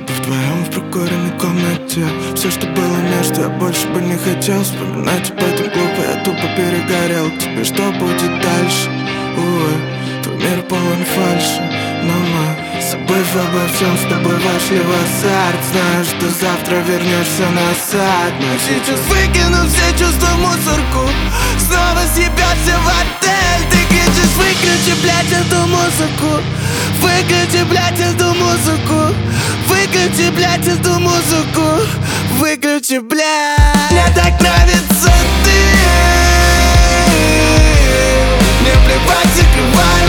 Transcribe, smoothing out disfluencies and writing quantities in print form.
бы в твоем в прокуренной комнате. Все, что было между, я больше бы не хотел вспоминать об этом глупо, я тупо перегорел. Теперь что будет дальше? Увы, твой мир полон фальши, но мы, забыв обо всем, с тобой вошли в азарт. Знаю, что завтра вернешься назад, но сейчас выкину все чувства в мусорку. Снова съебешься в отель. Ты кричишь: выключи, блядь, эту музыку. Выключи, блядь, эту музыку. Выключи, блядь, эту музыку. Выключи, блядь. Мне так нравится ты. Мне плевать, закрывай